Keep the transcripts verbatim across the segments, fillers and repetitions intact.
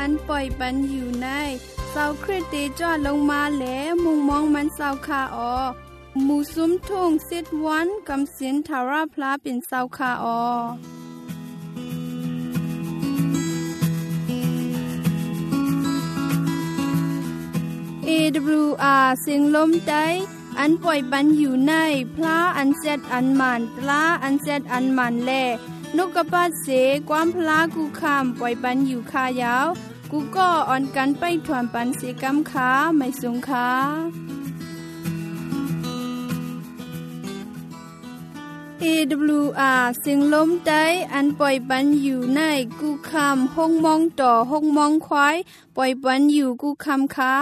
อันปล่อยปันอยู่ในเศร้าคริสเตจอดลงมาแหลมุงมองมันเศร้าคาออหมู่ซุ้มทุ่งสิทวันกำสินทาราพลาเป็นเศร้าคาออเอ ดับเบิลยู อาร์ เสียงลมใจอันปล่อยปันอยู่ในพระอันเซดอันมันตลาอันเซดอันมันแลนกกระปาเสความพลากูคำปล่อยปันอยู่คายาวกูก็อ่อนกันไปถวนปันเสกำขาไม่สงขาเอ ดับเบิลยู อาร์ เสียงลมใจอันปล่อยปันอยู่ในกูคำห้องมองต่อห้องมองควายปล่อยปันอยู่กูคำขา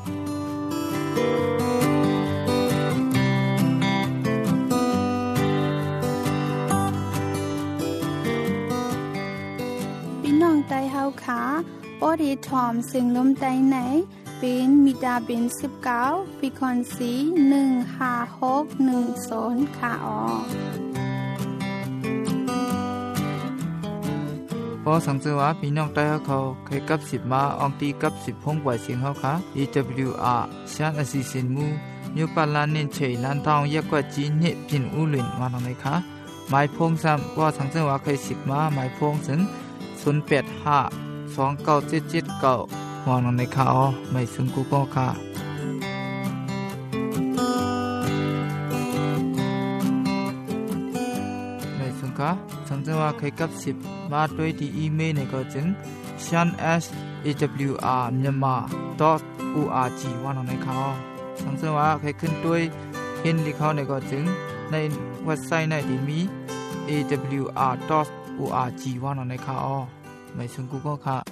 ไตเฮาขาปอดีทอมเสียงลมใจไหนเป็นมิดาเป็นสิบเก้าฟิคอนซีหนึ่งห้าหกหนึ่งศูนย์ขาออพอสังเกตว่าพี่น้องไตเฮาเขาเคยกับสิบมาอองตีกับสิบพงกว่าเสียงเฮาค่ะ อี ดับเบิลยู อาร์ ชานอสิสินมูยูปาลานเน้นเฉยลานทองยากกว่าจีนเนพินอูหลินมาทางไหนคะหมายพงซ้ำว่าสังเกตว่าเคยสิบมาหมายพงถึงศูนย์ แปด ห้า สอง เก้า เจ็ด เจ็ด เก้ามองลงในข่าวไม่ซึ่งกูก็ค่ะไม่ซึ่งค่ะสังเกตว่าเคยกับสิบมาด้วยที่อีเมลในก็จึง ชาน เอส เอ ดับเบิลยู อาร์ myanmar ดอท โอ อาร์ จี ว่าลงในข่าวสังเกตว่าเคยขึ้นด้วยเห็นที่เขาในก็จึงในเว็บไซต์ในที่มี เอ ดับเบิลยู อาร์ ดอท โอ อาร์ จี ว่าลงในข่าวไม่ซึ่งกูก็ค่ะ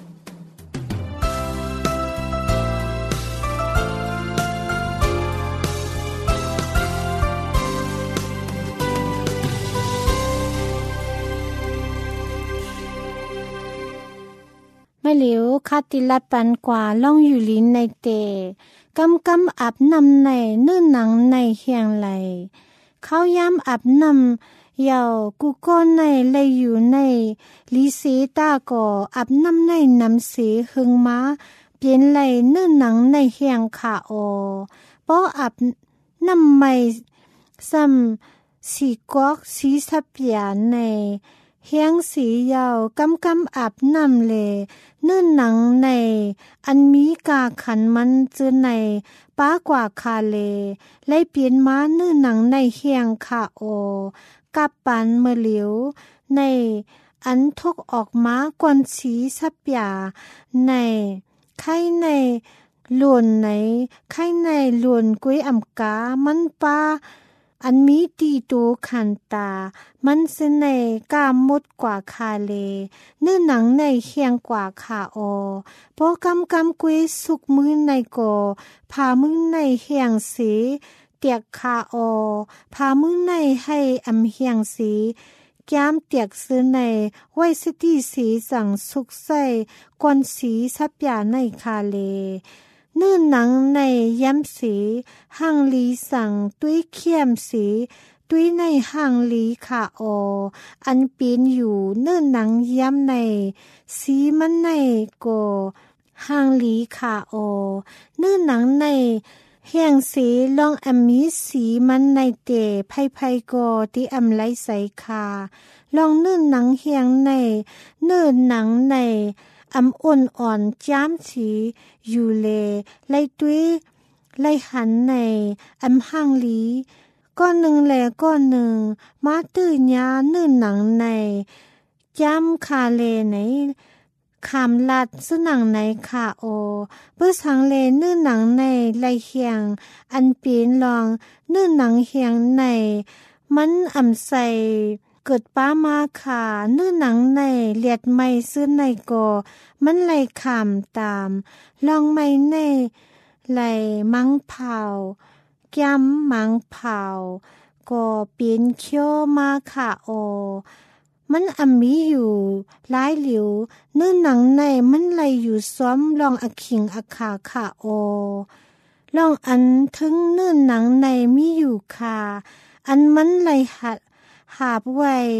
ไม่เหลียวคาติลัดปันกว่าล่องอยู่ลิ้นในเตกำกำอาบนำในเนื้อหนังในเฮียงไหลเขาย้ำอาบนำเยากูก็ในเลยอยู่ในลิเซตาก็อาบนำในน้ำเสหึงมาเปลี่ยนไหลเนื้อหนังในเฮียงขาออป้ออาบนำไม่ซ้ำสีกอกสีสับยาในเฮียงสียาวกำกำอาบน้ำเลเนื้อหนังในอันมีกาขันมันเจอในป้ากว่าคาเลไล่เปลี่ยนมาเนื้อหนังในเฮียงขาโอกับปันเมื่อเหลียวในอันทกออกมากวนสีสับยาในไข่ในหลวนในไข่ในหลวนกุ้ยอ่ำกามันป้าอันมีตีตูขันตามันเสนกามมดกว่าคาเลเนื้อหนังในเคียงกว่าขาออพอกำกำกวยสุกมือในโกพามือในเฮียงสีเตียกขาออพามือในให้อำเฮียงสีแก้มเตียกซื้อในไว้สติสีสั่งสุกใส่กวนสีสับยาในคาเลเนื้อหนังในย้ำสีห่างลีสั่งตุ้ยเขี้ยมสีตุ้ยในห่างลีขาอออันปีนอยู่เนื้อหนังย้ำในสีมันในโกห่างลีขาออเนื้อหนังในเฮียงสีลองอำมีสีมันในเตะไพ่ไพ่โกที่อำไลใส่คาลองเนื้อหนังเฮียงในเนื้อหนังในอำอ่อนอ่อนจ้ามสีอยู่เลไล่ตุ้ยไล่หันในอำห่างลีก้อนหนึ่งแหลก้อนหนึ่งมาตื้อยาเนื้อหนังในจ้ามคาเลในขามลัดสุนังในขาโอเพื่อสังเลเนื้อหนังในไล่เฮียงอันปีนลองเนื้อหนังเฮียงในมันอำใส่เกิดป้ามาขาเนื้อหนังในเลียดไม่ซื้อในโกมันไหลขามตามลองไม่ในไหลมังเผาแก้มมังเผาก็เปลี่ยนเคี้ยวมาขาโอมันอำมีอยู่หลายเหลียวเนื้อหนังในมันไหลอยู่ซ้อมลองอคิงอขาขาโอลองอันถึงเนื้อหนังในมีอยู่ค่ะอันมันไหลหัดหาบไว้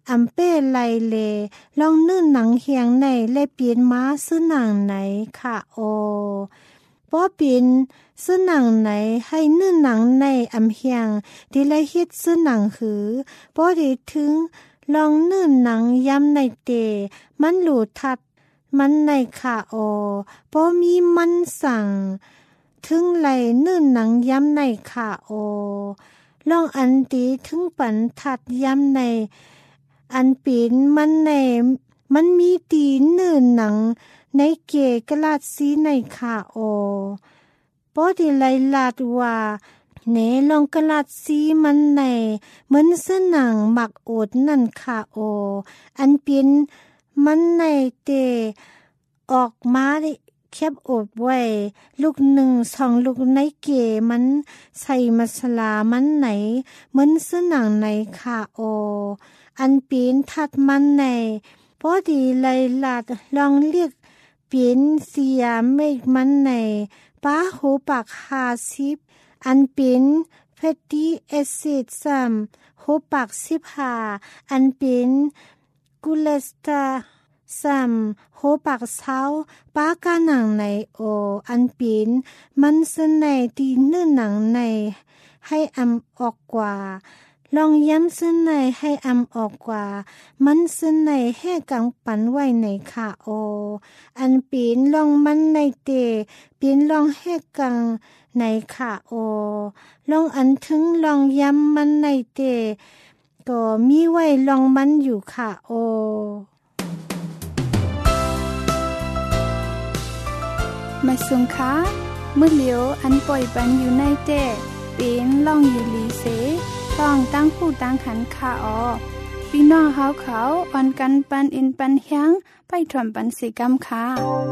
อำเป้ไลเลลองนึ่นหนังเฮียงในและเปลี่ยนมาซื้อหนังไหนค่ะโอป้อเป็นซื้อหนังไหนให้นึ่นหนังในอำเฮียงที่ไลเฮ็ดซื้อหนังหือป้อได้ถึงลองนึ่นหนังย้ำในเตมันหลูทัดมันในค่ะโอป้อมีมันสั่งถึงไหลนึ่นหนังย้ำในค่ะโอลองอันตีถึงปันทัดย้ำในอันปีนมันในมันมีตีเนื้อหนังในเกกลาดสีในขาโอปอดีไลลาดว่าเนลองกลาดสีมันในเหมือนเส้นหนังหมักโอดนั่นขาโออันปีนมันในเตออกมาแคบโอดไว้ลูกหนึ่งสองลูกในเกมันใส่มัสลามันไหนเหมือนเส้นหนังในขาโออันปีนทัดมันในพอดีไลลาดลองเรียกปีนเสียเมฆมันในป้าหูปากหาสิบอันปีนเฟติเอซิดซัมหูปากสิบหาอันปีนกุเลสตาซัมหูปากเช้าป้ากาหนังในโออันปีนมันสนในตีเนื้อหนังในให้อำออกกว่าลองย้ำซึ่งในให้อำออกกว่ามันซึ่งในให้กังปันไว้ในขาโออันปีนลองมันในเตปีนลองให้กังในขาโอลองอันถึงลองย้ำมันในเตก็มีไว้ลองมันอยู่ขาโอมาสุงคะมื้อเหลียวอันปล่อยปันอยู่ในเตเป็นลองอยู่ลีเสต้องตั้งผู้ตั้งขันขาออพี่น้องเฮาเขาอ่อนกันปันอินปันเฮียงไปถวมปันสิกรรมค่ะ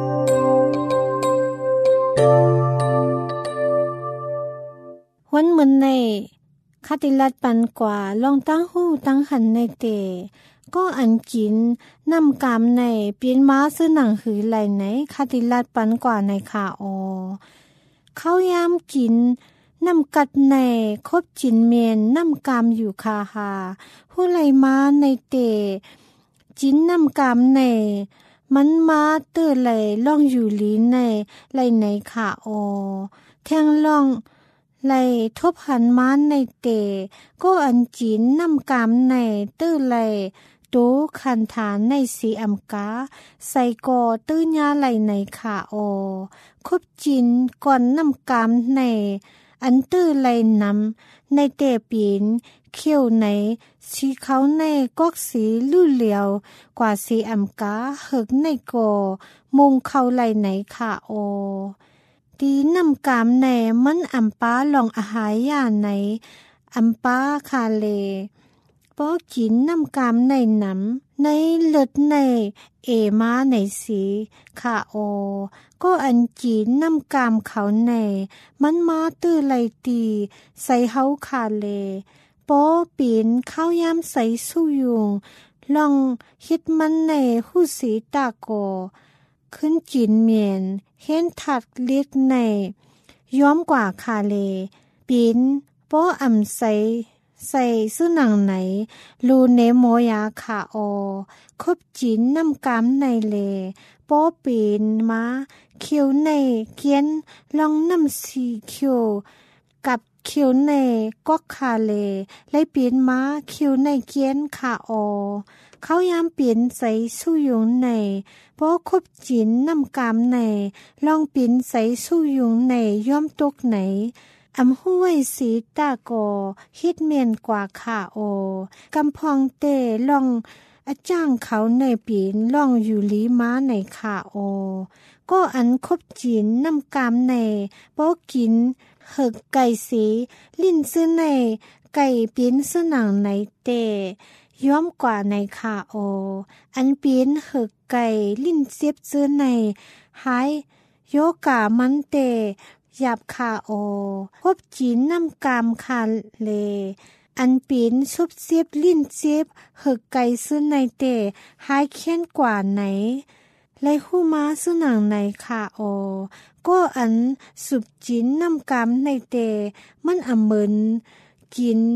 วันเหมือนในคติลัดปันกว่าลองตั้งหูตั้งหันในเตก็อันกินนำกามในเปลี่ยนม้าซื้อหนังหือไหลไหนคติลัดปันกว่าในขาออเข้ายามกินนำกัดในคบจินเมียนนำกามอยู่คาหาผู้ไหลมาในเตจินนำกามในมันมาเตอไหลล่องอยู่ลีในไหลในขาโอแทงล่องไหลทบหันมาในเตก็อันจินนำกามในเตอไหลโตคันฐานในสีอำกาใส่กอตื้อยาไหลในขาโอคบจินก่อนนำกามในอันตื้อไหลนำในเตปีนเขี้ยวในสีเขาในกอกสีลู่เหลียวกว่าสีอำกาเหิกในกอมุงเข้าไหลในขาโอตีนำกามในมันอำป้าลองอาหารยาในอำป้าคาเลปอกินน้ำกามในน้ำในเลือดในเอมาในสีขาโอก็อันจีนน้ำกามเขาในมันมาตื้อไหลตีใส่เฮาคาเลปอปีนข้าวยามใส่สู้ยุงลองฮิดมันในหูสีตาโกขึ้นจีนเมียนเห็นถัดเล็กในย้อมกว่าคาเลปีนปออ่ำใส่ใส่ซื้อหนังไหนลูเนโมยาขาโอคบจีนน้ำกามในเลปอปีนมาเขียวในเกียนลองน้ำสีเขียวกับเขียวในก็คาเลไล่เปลี่ยนมาเขียวในเกียนขาโอเขายามเปลี่ยนใส่สู้ยุงในปอคบจีนน้ำกามในลองเปลี่ยนใส่สู้ยุงในย่อมตกไหนอำห้วยสีตาโกฮิดเมียนกว่าขาโอกำพองเตลองอาจ้างเขาในปีนล่องอยู่ลีม้าในขาโอก็อันคบจีนน้ำกามในปอกินเหิกไก่สีลิ้นซื้อในไก่ปีนซื้อหนังในเตย้อมกว่าในขาโออันปีนเหิกไก่ลิ้นเสียบซื้อในหายโยกามันเตหยาบคาโอพบจีนน้ำกามคาเลอันปีนชุบเสียบลิ้นเสียบเหิกไก่ซื้อในเตหายเคียนกว่าไหนไลคู่ม้าซื้อหนังในคาโอก็อันสุบจีนน้ำกามในเตมันอ่ำเหมือนกิน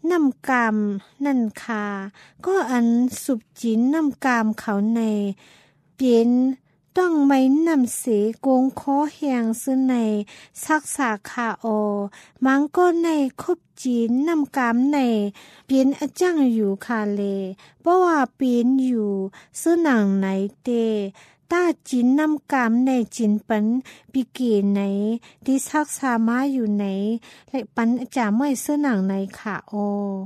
น้ำกามนั่นคาก็อันสุบจินน้ำกามเขาในเปลี่ยนต้องไม่นำเสกงคอแหงซึ่งในซักษาคาโอมังก็ในคบจีนนำกามในเปลี่ยนอจังอยู่คาเลเพราะว่าเปลี่ยนอยู่ซึ่งหนังไหนเตต้าจินนำกามในจินปันปีเกไหนดิซักษามาอยู่ไหนและปันจะไม่ซึ่งหนังในค่ะโอ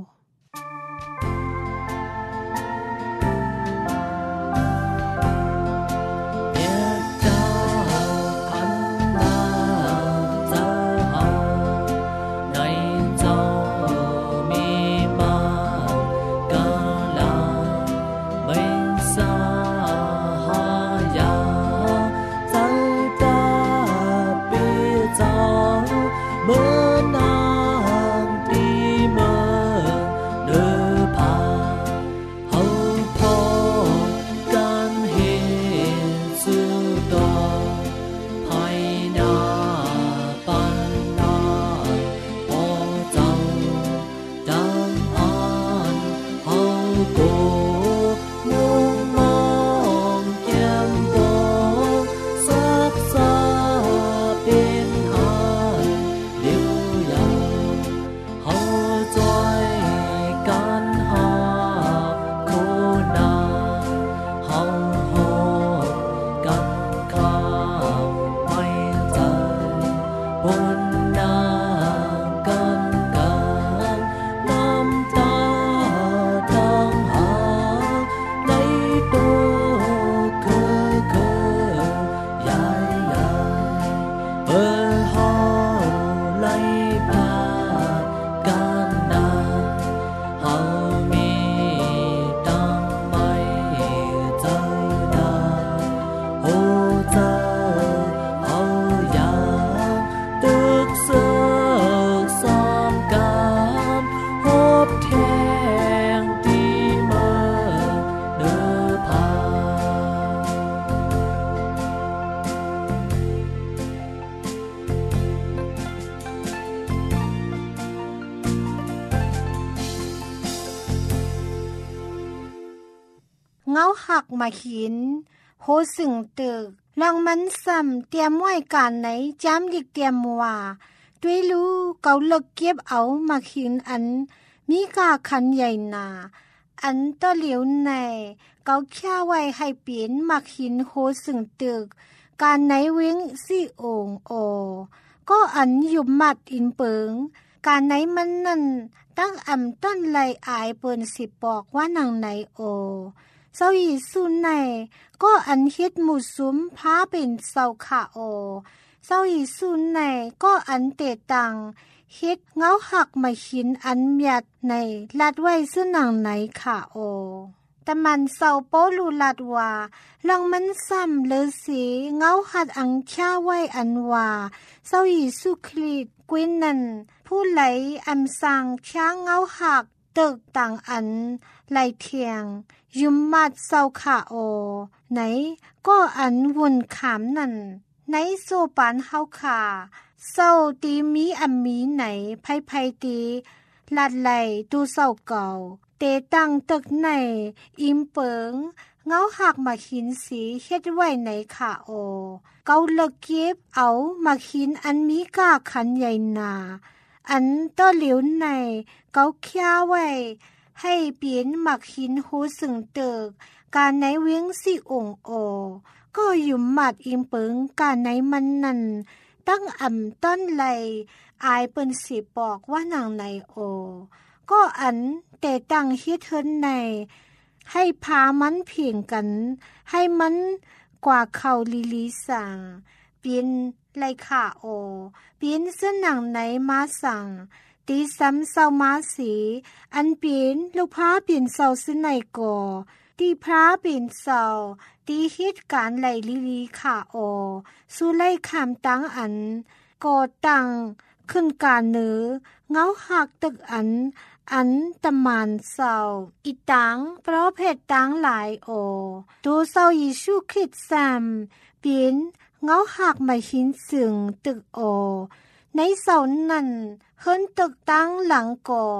เงาหักมาหินโหสึงตึกลองมันซ้ำเตรียมไว้การไหนจ้ำยิกเตรียมว่าด้วยรู้เกาเลิกเก็บเอามาหินอันมีกาคันใหญ่นาอันต้อเหลียวในเกาแค่ไว้ให้เปลี่ยนมาหินโหสึงตึกการไหนเว้งสี่องค์โอก็อันยุบมัดอินเปิงการไหนมันนั่นตั้งอ่ำต้นไหลอายเปิ้นสิบอกว่าหนังไหนโอเศร้าอีสุนในก็อันเฮ็ดหมู่ซุ้มพาเป็นเศร้าขาโอเศร้าอีสุนในก็อันเตตังเฮ็ดเงาหักมาหินอันเมียดในลัดไว้ซึ่งหนังไหนขาโอแต่มันเศร้าโปลูลัดว่าลังมันซ้ำเลยสีเงาหัดอังชาไว้อันว่าเศร้าอีสุคลีดกวินนันผู้ไหลอันสังช้างเงาหักตึกต่างอันไหลเทียงยุมมัดเศร้าขาโอไหนก็อันวุ่นขามนั่นในโซปานเฮาขาเศร้าตีมีอันมีไหนไผไผตีลัดไหลตูเศร้าเก่าเตตังตึกในอิมเปิงเงาหักมาหินสีเฮ็ดไว้ในขาโอเกาเลิกเก็บเอามาหินอันมีกาขันใหญ่นาอันต้อเหลียวในเกาแค่ไว้ให้เปลี่ยนหมักหินหูสึงเติกการไหนเว้งสิองโอก็ยุ่มหมัดอิมเปิงการไหนมันนั่นตั้งอ่ำต้นไหลอายเปิ้นสิบอกว่าหนังไหนโอก็อันแต่ตั้งเฮ็ดเฮินในให้พามันเพียงกันให้มันกว่าเขาลิลิสั่งเปลี่ยนไลขาโอเปลี่ยนเส้นหนังไหนมาสั่งตีซ้ำเศร้ามาสีอันเปลี่ยนลูกพาเปลี่ยนเศร้าซึ่งในก่อตีพระเปลี่ยนเศร้าตีเหตุการณ์ไหลลิลีขาโอสู้ไล่ขามตั้งอันก่อตั้งขึ้นการเนือเงาหักตึกอันอันตะมานเศร้าอีตังเพราะเพศตังหลายโอตัวเศร้ายิชูคิดซ้ำเปลี่ยนเงาหักมาหินสึงตึกโอในเสานั่นเฮิรนตึกตั้งหลังก่อ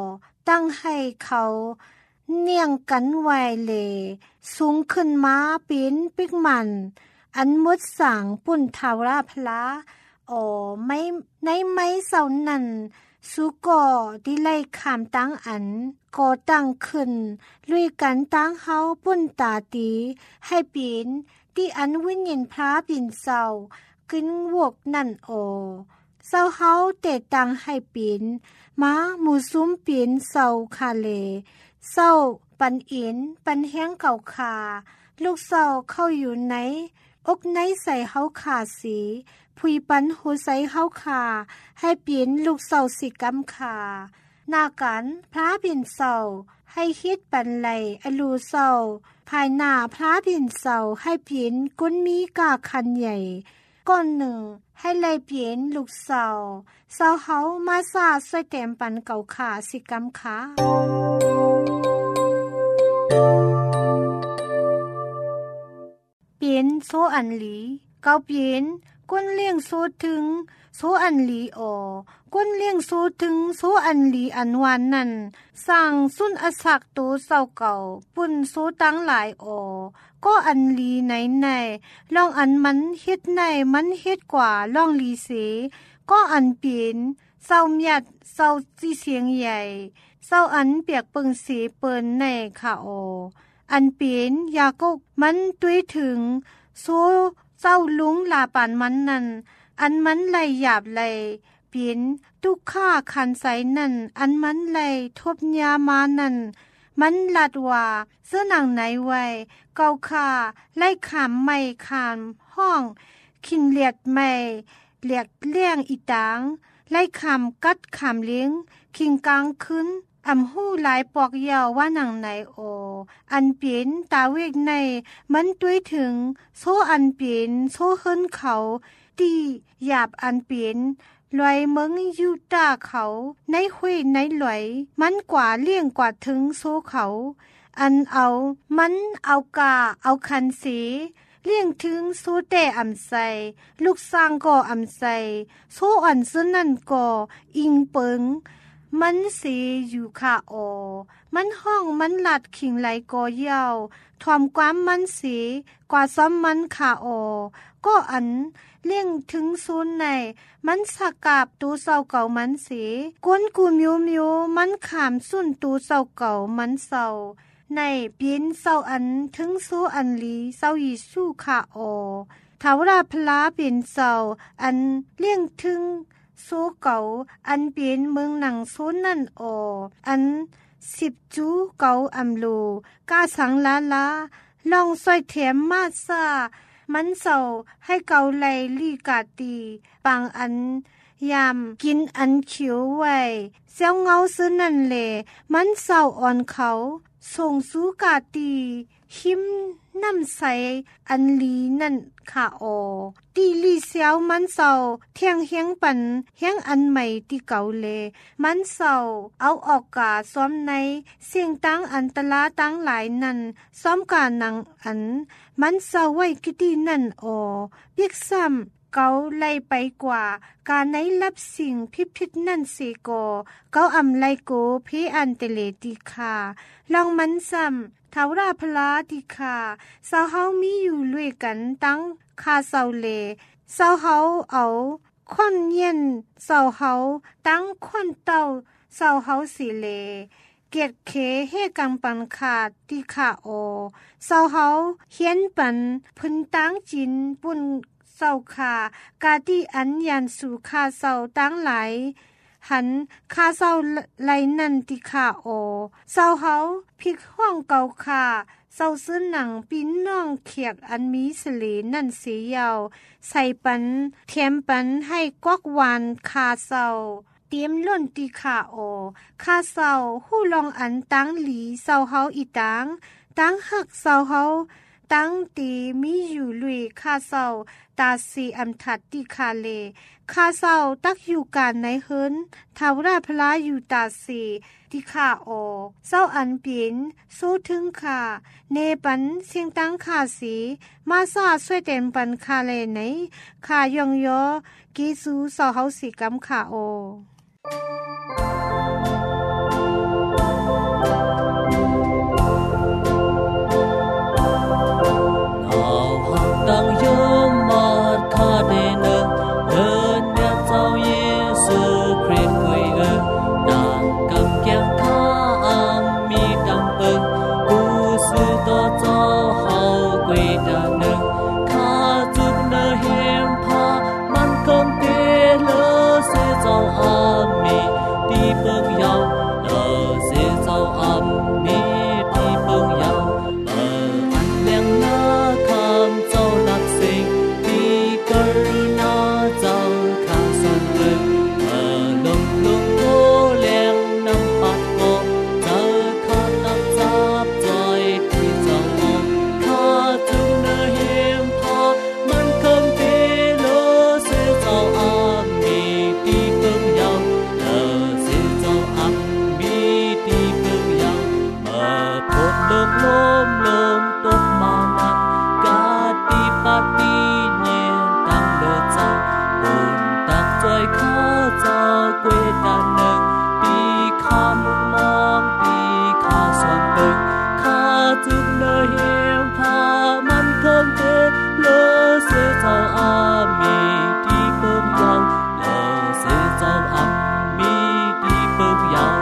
ตั้งให้เขาเนียงกันไว้เลสูงขึ้นมาปีนปิกมันอันมุดสั่งปุ่นทาวราพลาโอ้ไม่ในไม่เศร้านั้นสุก่อที่ไล่ขามตั้งอันก่อตั้งขึ้นลุยกันตั้งเฮาปุ่นตาตีให้ปีนที่อันวิญญาณพระปินเศร้ากินวกนั่นโอเศร้าเฮาเตะตังให้ปีนมาหมู่ซุ้มปีนเศร้าคาเลเศร้าปันอินปันแห้งเก่าคาลูกเศร้าเข้าอยู่ไหนอกไหนใส่เฮาขาสีพุยปันหูใส่เฮาขาให้ปีนลูกเศร้าสิกำขาหน้ากันพระปินเศร้าให้คิดปันไหลอลูเศร้าภายหน้าพระปินเศร้าให้ปีนก้นมีกาคันใหญ่ก้อนหนึ่งให้ไล่เปลี่ยนลูกเศร้าเศร้าเฮามาซาใส่เต็มปันเก่าขาสิกำขาเปลี่ยนโซอันหลีเกาเปลี่ยนก้นเลี้ยงโซถึงโซอันหลีออก้นเลี้ยงโซถึงโซอันหลีอันวานนั่นสั่งสุนอสักตูเศร้าเก่าปุ่นโซตั้งหลายออก็อันลีไหนไหนลองอันมันเฮ็ดไหนมันเฮ็ดกว่าลองลีเสก็อันเปลี่ยนเศร้าเมียดเศร้าจีเสียงใหญ่เศร้าอันเปียกเปิงเสเปิ้นในค่ะอออันเปลี่ยนยากกมันตุ้ยถึงโซเจ้าลุงลาปานมันนั่นอันมันไหลหยาบไหลเปลี่ยนทุกข้าคันใสนั่นอันมันไหลทบยามานั่นมันลัดว่าเสื้อหนังไหนไว้เกาค่าไล่ขามไม่ขามห้องขินเลียดไม่เลียดเลี้ยงอีตางไล่ขามกัดขามเลี้ยงคิงกลางขึ้นอำหู้หลายปอกยาวว่าหนังไหนโออันเปลี่ยนตาเวกในมันตุ้ยถึงโซอันเปลี่ยนโซเฮิรนเขาตีหยาบอันเปลี่ยนลอยเมืองยูตาเขาในห้วยในหลอยมันกว่าเลี่ยงกว่าถึงโซเขาอันเอามันเอากาเอาคันสีเลี่ยงถึงโซเตอำใสลูกสร้างก็อำใสโซอ่อนซึนั่นก็อิงเปิงมันเสอยู่ค่ะโอมันห้องมันหลัดขิงไหลกอยาวทอมความมันเสกว่าซ้อมมันค่ะโอก็อันเลี่ยงถึงซูนในมันสักกาบตูเศร้าเก่ามันเสก้นกูมิวมิวมันขามสุนตูเศร้าเก่ามันเศร้าในเปลี่ยนเศร้าอันถึงสู้อันลีเศร้าอีสู้ค่ะโอทาวราพลาเปลี่ยนเศร้าอันเลี่ยงถึงโซเก่าอันเปลี่ยนเมืองหนังโซนนั่นออันสิบจูเก่าอัมโลกาสังลาลาลองซอยเถียมมาซามันเศร้าให้เกาไลลีกาตีบางอันยามกินอันเขียวไว้เสียวเงาซื้อนั่นแหละมันเศร้าอ่อนเขาส่งสูกาตีหิมน้ำใสอันลีนั่นค่ะโอตีลีเสียวมันเศร้าเที่ยงเฮียงปันเฮียงอันใหม่ที่เก่าเลมันเศร้าเอาออกกาซ้อมในเสียงตั้งอันตลาตั้งหลายนั่นซ้อมกาหนังอันมันเศร้าไว้กิดีนั่นโอเปียกซ้ำเกาไล่ไปกว่าการไหนรับสิ่งพิพิธนั่นเสโกเกาอำไลโกเพอันเตเลติคาลองมันซ้ำทาวราพลาติคาสาวเฮามีอยู่ด้วยกันตั้งคาเซาเลสาวเฮาเอาควันเย็นสาวเฮาตั้งควันเต้าสาวเฮาสิเลเกียรติเคเฮกังปันขาดติคาโอสาวเฮาเฮียนปันพึนตั้งจินปุ่นเศร้าคากาที่อันยันสู่คาเศร้าตั้งหลายหันคาเศร้าไหลนันติคาโอเศร้าเฮาพิกห้องเก่าคาเศร้าซื้อหนังปิ้นน้องเขียกอันมีสลีนั่นสียาวใส่ปันเทียมปันให้กวักวานคาเศร้าเตรียมล้นติคาโอคาเศร้าหู้ลองอันตั้งหลีเศร้าเฮาอีตังตั้งหักเศร้าเฮาตั้งตีมีอยู่ลุยคาเศร้าตาสีอัมทัดติคาเลคาเศร้าตักอยู่การในเฮิรนทาวราพลาอยู่ตาสีติคาโอเศร้าอันเปลี่ยนสู้ถึงคาเนปันเสียงตั้งคาสีมาซาช่วยเต็มปันคาเลไหนคายองยอกีซูเศร้าเฮาสีกำคาโอ quê đà nâng khá chút nơ hiểm pha man công tê lơ sẽ giàu âm mì đi bước nhau lơ sẽ giàu âm mì đi bước nhau bờ ăn leng na kham giàu lạc sinh đi cơ na giàu khá san tư bờ lung lung cô leng năm bát cô giờ khá nắp giáp rồi thì giàu ôm khá chung nơ hiểm pha man công tê lơ sẽ giàu âm mì đi bước nhau lơ sẽ giàu âm mì đi bước nhau bờ phốt lốm lốm lốm tốt mà nặng cả đi phát đi nhiên tăng lơ giàu buồn tắc trôi khá giàu quê đà nâng đi khá mong mong đi khá xoan bừng khá chung nơ hiểm pha man không thể lơ sẽ giàu âm mì đi bước nhau lơ sẽ giàu âm mì đi bước nhau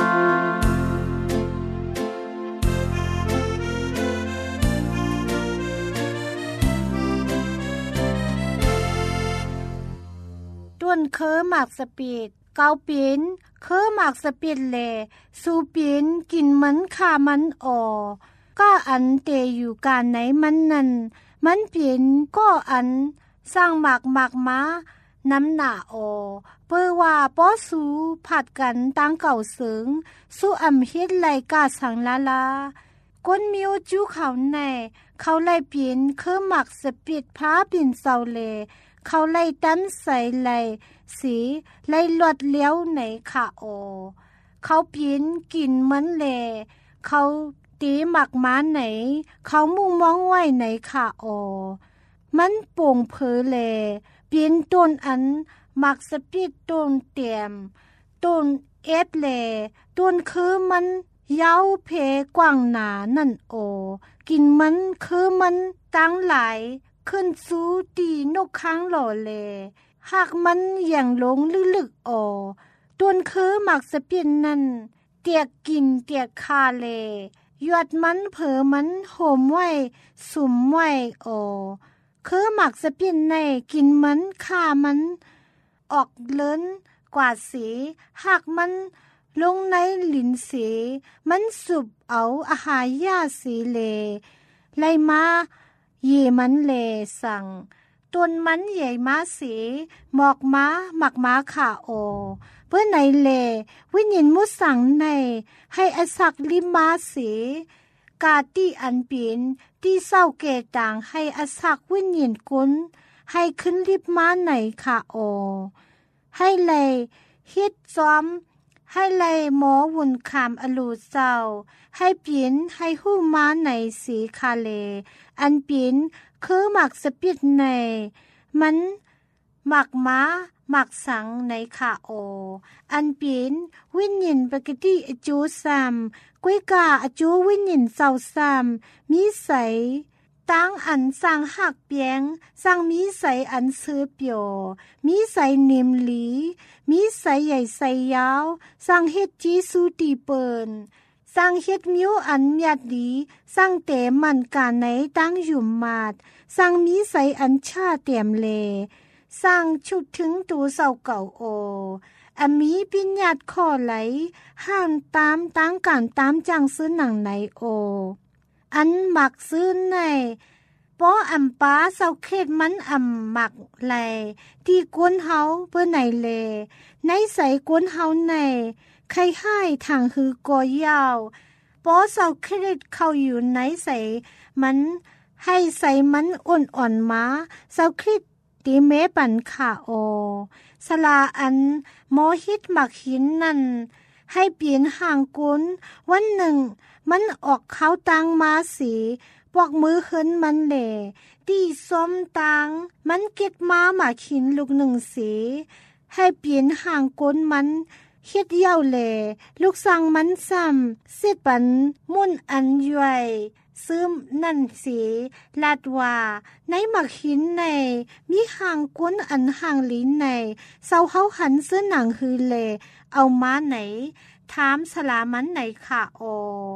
ต้วนเคอหมากสปีดเกาปีนเคอหมากสปีดแลสูปีนกินมันขามันออก็อันเตอยู่การไหนมันนั่นมันเปลี่ยนก็อันสร้างหมากหมากม้าน้ำหนาออเปื้อว่าป้อสูผัดกันตั้งเก่าเสิงสู้อำเฮ็ดไหลกาสังลาลาก้นมิวจูเขาในเขาไล่เปลี่ยนเคอหมากสปีดพาปิ่นเศร้าเลเขาไล่ตั้นใส่ไล่สีไล่ลวดเลี้ยวในขาโอเขาเปลี่ยนกินมันแลเขาตีหมักม้าไหนเขามุ่งมองไว้ในขาโอมันโป่งเพอแลเปลี่ยนต้นอันหมักสปีดต้นเตียมต้นเอฟแลต้นคือมันยาวเพกว้างหนานั่นโอกินมันคือมันตั้งหลายขึ้นสู้ตีนกค้างหล่อแลหากมันอย่างลงลึกๆออต้นคือหมักสปีดนั่นเตียกกินเตียกคาแลยอดมันเผอมันโหมไว้สุมไว้ออคือหมักสปีดในกินมันฆ่ามันออกเลิ้นกว่าสีหากมันลงในลิ้นสีมันสุบเอาอาหารยาสีเลไล่มาเยมันเลสั่งต้นมันใหญ่มาสีหมอกม้าหมักม้าขาโอเพื่อไหนเลวิญญาณมุสั่งในให้อสักลิมมาสีกาตีอันปีนที่เศร้าเกต่างให้อสักวิญญาณกุนให้ขึ้นลิบมาไหนขาโอให้เลยฮิตซ้อมให้เลยหมอวุ่นคำอลูเจ้าให้เปลี่ยนให้หู้ม้าในสีคาเลอันเปลี่ยนคือหมักสปิดในมันหมักม้าหมักสังในขาโออันเปลี่ยนวิญญาณปกติอจูซัมกุ้ยกาอจูวิญญาณเศร้าซัมมีใสตั้งอันสั่งหักเปียงสั่งมีใสอันซื้อเปียวมีใสนิมหลีมีใสใหญ่ใสยาวสั่งเฮ็ดจีสูตีเปินสั่งเฮ็ดมิวอันเมียดดีสั่งเตมันกาไหนตั้งอยู่มาดสั่งมีใสอันชาเตียมเลสั่งชุดถึงตูเศร้าเก่าโออมีปิญญาตข้อไหลห้ามตามตั้งการตามจังซื้อหนังไหนโออันหมักซื้อในป้ออำป้าเศร้าเขตมันอำหมักไหลที่กวนเฮาเพื่อไหนเลในใส่กวนเฮาในใครให้ทางคือกอยาวป้อเศร้าเขตเข้าอยู่ในใส่มันให้ใส่มันอ่อนอ่อนมาเศร้าเขตตีเมปันขาโอสลาอันหมอฮิตหมักหินนั่นให้เปลี่ยนห่างกุนวันหนึ่งมันออกเขาตังมาสีปอกมือเหินมันแหล่ตีซ้อมตังมันเก็ดมาหมาขินลูกหนึ่งสีให้เปลี่ยนห่างกุนมันเฮ็ดเย้าแหล่ลูกสั่งมันซ้ำเสปันมุ่นอันย่วยซึมนั่นสีลาดว่าในหมักหินในมีห่างกุนอันห่างลิ้นในเศร้าเฮาหันเสื้อหนังฮือแลเอามาไหนถามสลามันไหนค่ะโอ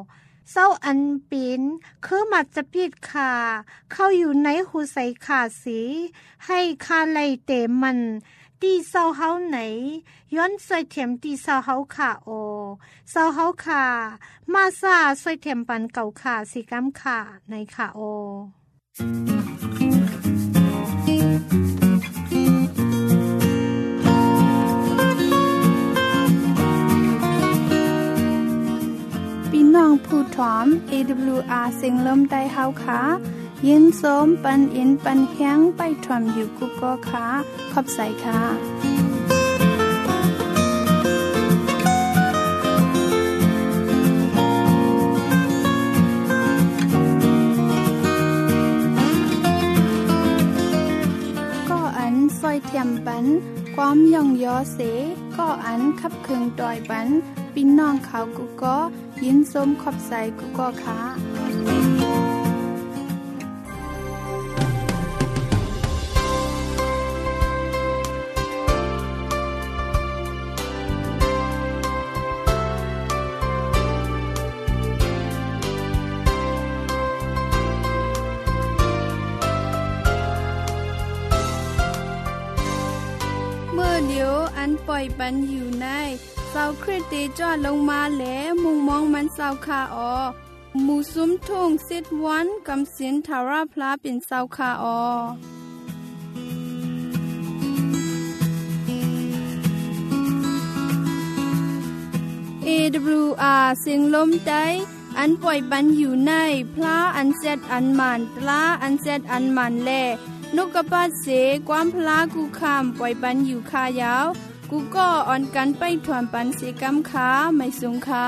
เศร้าอันปีนคือมัดจะปิดขาเข้าอยู่ในหูใส่ขาสีให้คาไลเตมันตีเศร้าเฮาไหนย้อนสวยเถียมตีเศร้าเฮาขาโอเศร้าเฮาขามาซาสวยเถียมปันเก่าขาสีกำขาในขาโอน้องผู้ถอม เอ ดับเบิลยู อาร์ เสียงลมใต้เฮาค่ะยินส้มปันอินปันแห้งไปถอมอยู่กุกก็ค่ะขอบใส่ค่ะก็อันซอยเทียมปันความย่องยอเสก็อันขับเคืองดอยปันปีน้องเขากุกก็ยินส้มขอบใส่กุกก็ค่ะเมื่อเดียวอันปล่อยปันอยู่ในเศร้าคริสเตจอดลงมาแหลมุงมองมันเศร้าคาออหมู่ซุ้มทุ่งสิทวันกำสินทาราพลาเป็นเศร้าคาออ เอ ดับเบิลยู อาร์ เสียงลมใต้อันปล่อยปันอยู่ในพลาอันเซดอันมันตลาอันเซดอันมันแลนกกระปาเสความพลากูคำปล่อยปันอยู่คายาวกูก็อ่อนกันไปถวนปันเสกำขาไม่สูงขา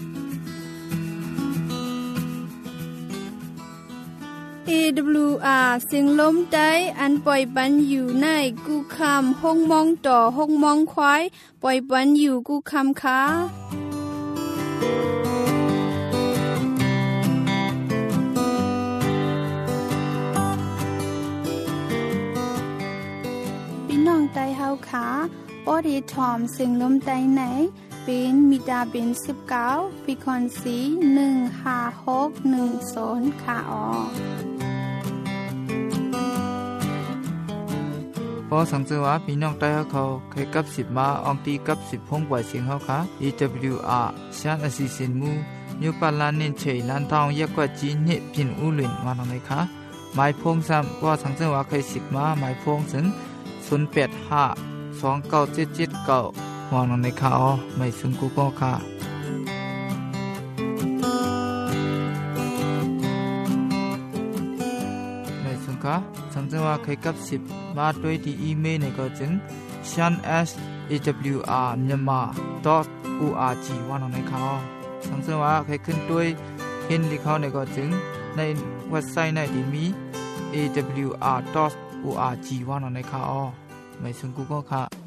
เอ ดับเบิลยู อาร์ เสียงลมใต้อันปล่อยปันอยู่ในกูคำห้องมองต่อห้องมองควายปล่อยปันอยู่กูคำขาพี่น้องไตเฮาขาปอดีทอมเสียงลมใต้ไหนเป็นมิดาเป็นสิบเก้าฟิคอนซีหนึ่งห้าหกหนึ่งศูนย์ค่ะออพอสังเกตว่าพี่น้องใต้เขาเคยกับสิบมาอองตีกับสิบพงกว่าเสียงเขาค่ะ เอ ดับเบิลยู อาร์ ชานอสิสินมูยูปาลานเน้นเฉยล้านทองยากกว่าจีนเนี่ยพินอุลินมาทางไหนคะหมายพงซ้ำพอสังเกตว่าเคยสิบมาหมายพงถึงศูนย์แปดห้าสองเก้าเจ็ดเจ็ดเก้าวางลงในข่าวไม่ซึ่งกูก็ค่ะไม่ซึ่งค่ะสังเกตว่าเคยกับสิบมาด้วยที่อีเมลในก็จึง ชัน เอส เอ ดับเบิลยู อาร์ myanmar ดอท โอ อาร์ จี วางลงในข่าวสังเกตว่าเคยขึ้นด้วยเห็นที่เขาในก็จึงในเว็บไซต์ในที่มี เอ ดับเบิลยู อาร์ ดอท โอ อาร์ จี วางลงในข่าวไม่ซึ่งกูก็ค่ะ